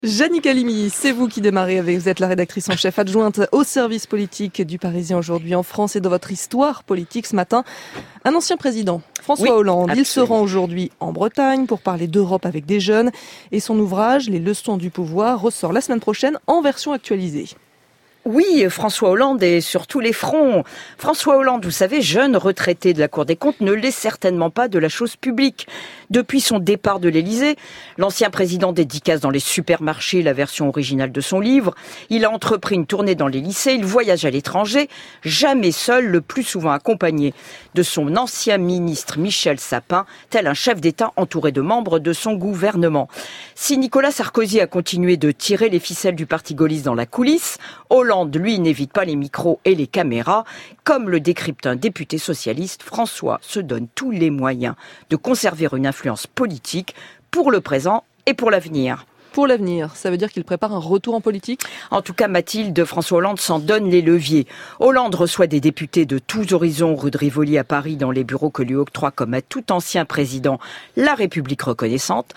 Jannick Halimi, c'est vous qui démarrez vous êtes la rédactrice en chef adjointe au service politique du Parisien aujourd'hui en France, et dans votre histoire politique ce matin, un ancien président, François Hollande. Absolument. Il se rend aujourd'hui en Bretagne pour parler d'Europe avec des jeunes, et son ouvrage, Les leçons du pouvoir, ressort la semaine prochaine en version actualisée. Oui, François Hollande est sur tous les fronts. François Hollande, vous savez, jeune retraité de la Cour des comptes, ne l'est certainement pas de la chose publique. Depuis son départ de l'Élysée, l'ancien président dédicace dans les supermarchés la version originale de son livre. Il a entrepris une tournée dans les lycées, il voyage à l'étranger, jamais seul, le plus souvent accompagné de son ancien ministre Michel Sapin, tel un chef d'État entouré de membres de son gouvernement. Si Nicolas Sarkozy a continué de tirer les ficelles du parti gaulliste dans la coulisse, Hollande, lui, n'évite pas les micros et les caméras. Comme le décrypte un député socialiste, François se donne tous les moyens de conserver une influence politique pour le présent et pour l'avenir. Pour l'avenir, ça veut dire qu'il prépare un retour en politique ? En tout cas, Mathilde, François Hollande s'en donne les leviers. Hollande reçoit des députés de tous horizons rue de Rivoli à Paris dans les bureaux que lui octroie comme à tout ancien président la République reconnaissante.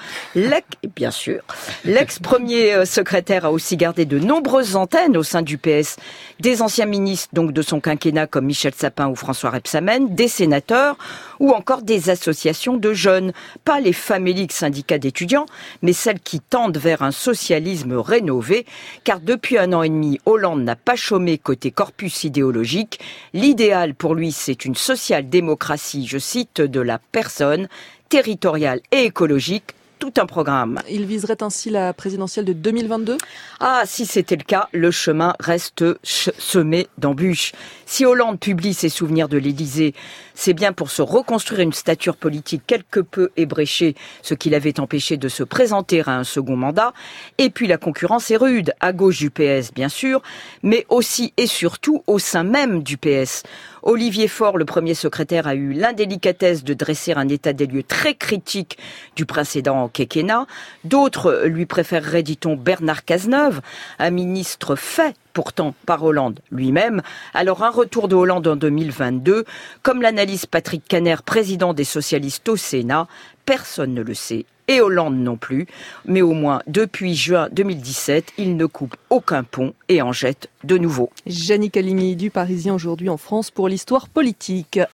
L'ex-premier secrétaire a aussi gardé de nombreuses antennes au sein du PS. Des anciens ministres donc de son quinquennat comme Michel Sapin ou François Rebsamen, des sénateurs ou encore des associations de jeunes. Pas les faméliques syndicats d'étudiants, mais celles qui tendent vers un socialisme rénové, car depuis 1 an et demi, Hollande n'a pas chômé côté corpus idéologique. L'idéal pour lui, c'est une social-démocratie, je cite, de la personne, territoriale et écologique. Tout un programme. Il viserait ainsi la présidentielle de 2022 ? Ah, si c'était le cas, le chemin reste semé d'embûches. Si Hollande publie ses souvenirs de l'Élysée, c'est bien pour se reconstruire une stature politique quelque peu ébréchée, ce qui l'avait empêché de se présenter à un second mandat. Et puis la concurrence est rude, à gauche du PS bien sûr, mais aussi et surtout au sein même du PS. Olivier Faure, le premier secrétaire, a eu l'indélicatesse de dresser un état des lieux très critique du précédent quinquennat. D'autres lui préféreraient, dit-on, Bernard Cazeneuve, un ministre fait pourtant par Hollande lui-même. Alors un retour de Hollande en 2022, comme l'analyse Patrick Kanner, président des socialistes au Sénat, personne ne le sait. Et Hollande non plus, mais au moins depuis juin 2017, il ne coupe aucun pont et en jette de nouveau. Jannick Halimi du Parisien aujourd'hui en France pour l'histoire politique.